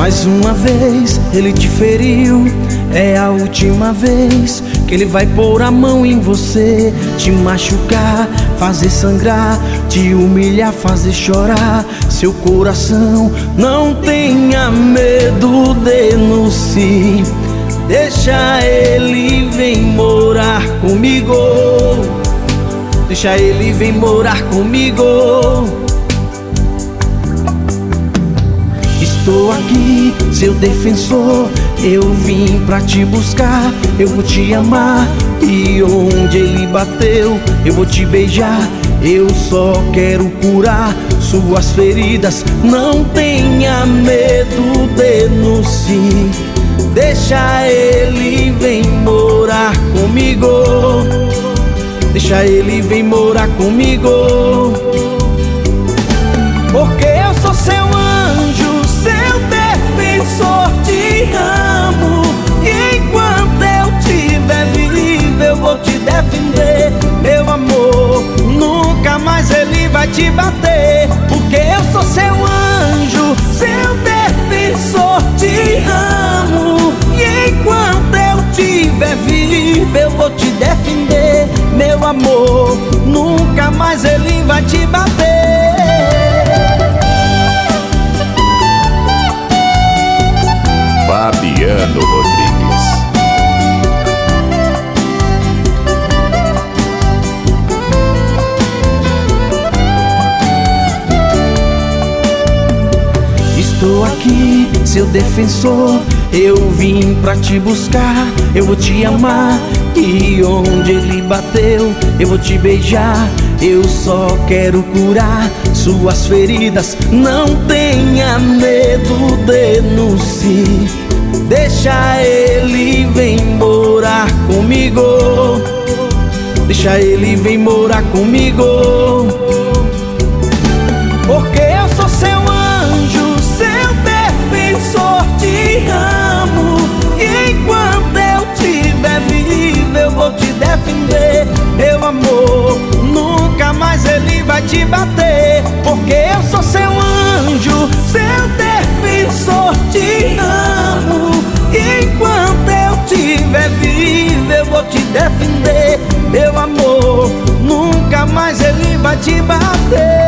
Mais uma vez ele te feriu, é a última vez que ele vai pôr a mão em você, te machucar, fazer sangrar, te humilhar, fazer chorar seu coração. Não tenha medo, denuncie, deixa ele vir morar comigo, deixa ele vir morar comigo. Estou aqui, seu defensor, eu vim pra te buscar. Eu vou te amar e onde ele bateu eu vou te beijar. Eu só quero curar suas feridas. Não tenha medo, denuncie, deixa ele vir morar comigo, deixa ele vir morar comigo. Porque eu sou seu anjo, seu defensor, te amo. E enquanto eu tiver vivo eu vou te defender. Meu amor, nunca mais ele vai te bater. Porque eu sou seu anjo, seu defensor, te amo. E enquanto eu tiver vivo eu vou te defender. Meu amor, nunca mais ele vai te bater. Fabiano Rodrigues. Estou aqui, seu defensor, eu vim pra te buscar. Eu vou te amar e onde ele bateu eu vou te beijar. Eu só quero curar suas feridas. Não tenha medo, denuncie, deixa ele vir morar comigo, deixa ele vir morar comigo. Porque eu sou seu anjo, seu defensor, te amo. E enquanto eu tiver vivo eu vou te defender. Meu amor, nunca mais ele vai te bater. Porque eu sou seu anjo, seu defensor, te amo. E enquanto eu tiver vivo eu vou te defender. Meu amor, nunca mais ele vai te bater.